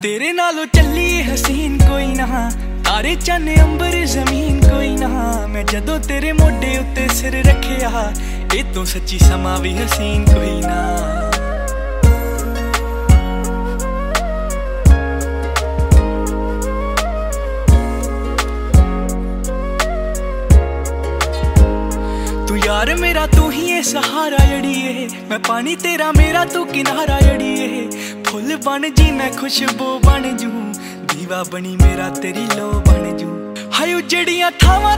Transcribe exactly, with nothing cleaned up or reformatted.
तेरे नालों चली हसीन कोई ना, तारे चन्ने अंबर जमीन कोई ना। मैं जदों तेरे मोढे उत्ते सिर रखिया, ए तो सच्ची समा भी हसीन कोई ना। तू यार मेरा तू ही है सहारा जड़िए, मैं पानी तेरा मेरा तू किनारा जड़िए। फुल बन जी मैं खुशबू बन जू, दीवा बनी मेरा तेरी लो बन जू। हाय उजड़ियां थावां